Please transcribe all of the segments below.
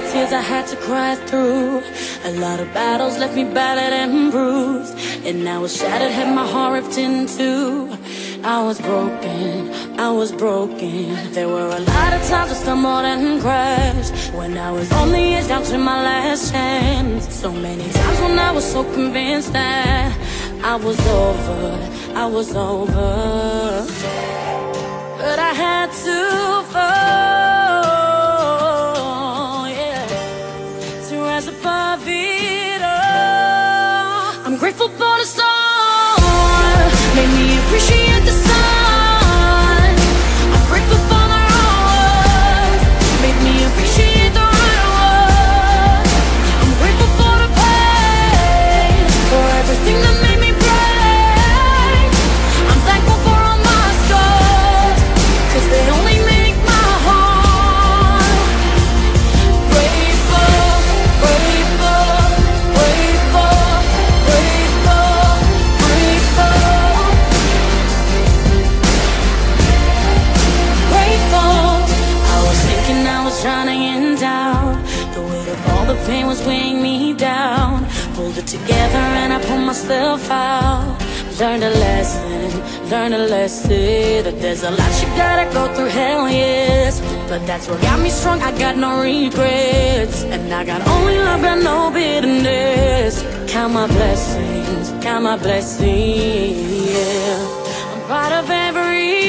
tears I had to cry through. A lot of battles left me battered and bruised, and now it's shattered, had my heart ripped in two. I was broken, I was broken. There were a lot of times I stumbled and crashed, when I was on the edge down to my last chance. So many times when I was so convinced that I was over, I was over. But I had to fall, yeah, to rise above it all. I'm grateful for the storm, made me appreciate the sun. I'm grateful for the road, made me appreciate the right one. I'm grateful for the pain, for everything that made me brave. I'm thankful for all my scars, 'cause they only make my heart grateful, grateful, grateful, grateful, grateful, grateful. I was thinking I was drowning in doubt, the weight of all the pain was weighing me down. Pulled it together and I pulled myself out. Learned a lesson, that there's a lot you gotta go through, hell yes. But that's what got me strong, I got no regrets. And I got only love, got no bitterness. Count my blessings, yeah. I'm proud of every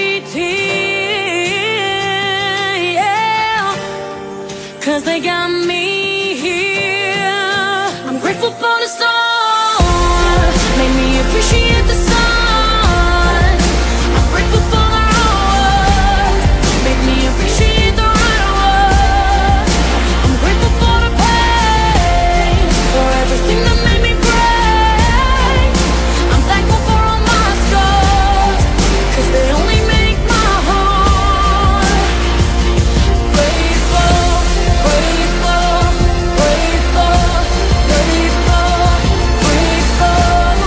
tear, yeah, 'cause they got me here. I'm grateful for the storm, made me appreciate the sun. I'm grateful for the road, made me appreciate the right one. I'm grateful for the pain, for everything that made me brave. I'm thankful for all my scars, 'cause they only make my heart grateful, grateful, grateful, grateful, grateful,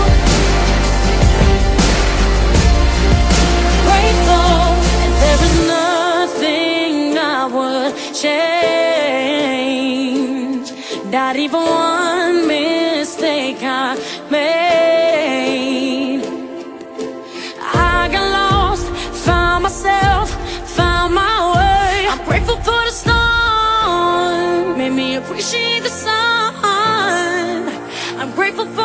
grateful. And there is nothing I would change, not even one mistake I made. I got lost, found myself, found my way. I'm grateful for the storm, made me appreciate the sun. I'm grateful for